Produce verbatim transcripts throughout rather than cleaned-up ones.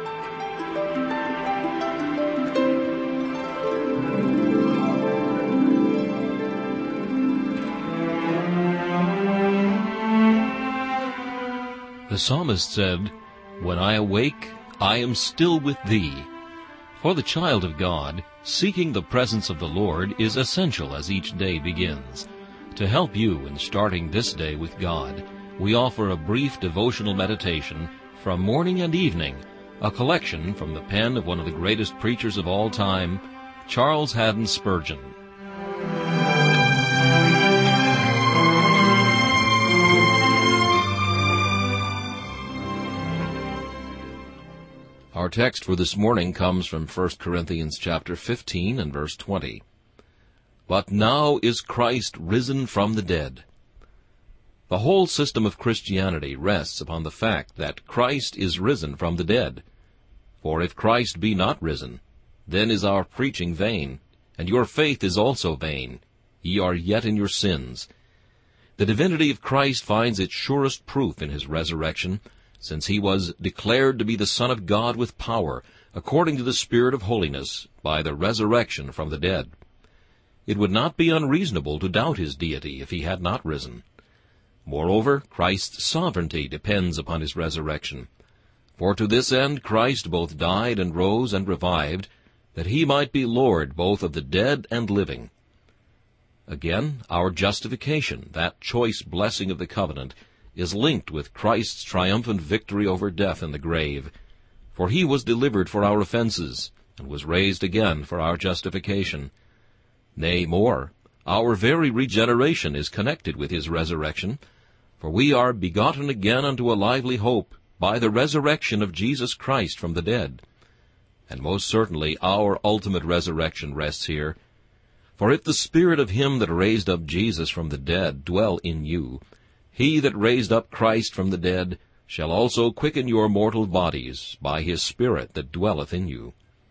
The psalmist said, "When I awake, I am still with thee." For the child of God, seeking the presence of the Lord is essential as each day begins. To help you in starting this day with God, we offer a brief devotional meditation from morning and evening, a collection from the pen of one of the greatest preachers of all time, Charles Haddon Spurgeon. Our text for this morning comes from First Corinthians chapter fifteen and verse twenty. But now is Christ risen from the dead. The whole system of Christianity rests upon the fact that Christ is risen from the dead. For if Christ be not risen, then is our preaching vain, and your faith is also vain. Ye are yet in your sins. The divinity of Christ finds its surest proof in his resurrection, since he was declared to be the Son of God with power, according to the Spirit of holiness, by the resurrection from the dead. It would not be unreasonable to doubt his deity if he had not risen. Moreover, Christ's sovereignty depends upon his resurrection. For to this end Christ both died and rose and revived, that he might be Lord both of the dead and living. Again, our justification, that choice blessing of the covenant, is linked with Christ's triumphant victory over death in the grave. For he was delivered for our offenses, and was raised again for our justification. Nay, more, our very regeneration is connected with his resurrection, for we are begotten again unto a lively hope by the resurrection of Jesus Christ from the dead. And most certainly our ultimate resurrection rests here. For if the Spirit of him that raised up Jesus from the dead dwell in you, he that raised up Christ from the dead shall also quicken your mortal bodies by his Spirit that dwelleth in you.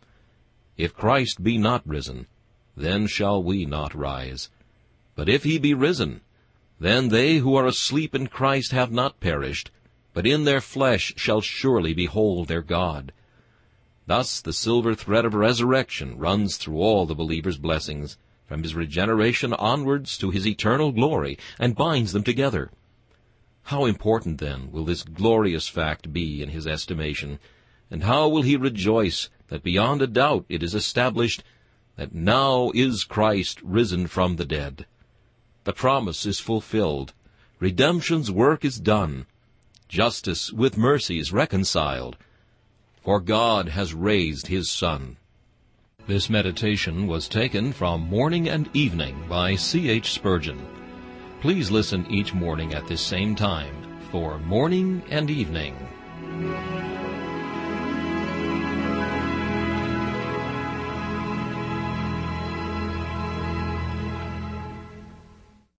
If Christ be not risen, then shall we not rise. But if he be risen, then they who are asleep in Christ have not perished, but in their flesh shall surely behold their God. Thus the silver thread of resurrection runs through all the believer's blessings, from his regeneration onwards to his eternal glory, and binds them together. How important, then, will this glorious fact be in his estimation, and how will he rejoice that beyond a doubt it is established that now is Christ risen from the dead. The promise is fulfilled. Redemption's work is done. Justice with mercy is reconciled. For God has raised his Son. This meditation was taken from Morning and Evening by C H Spurgeon. Please listen each morning at this same time for Morning and Evening.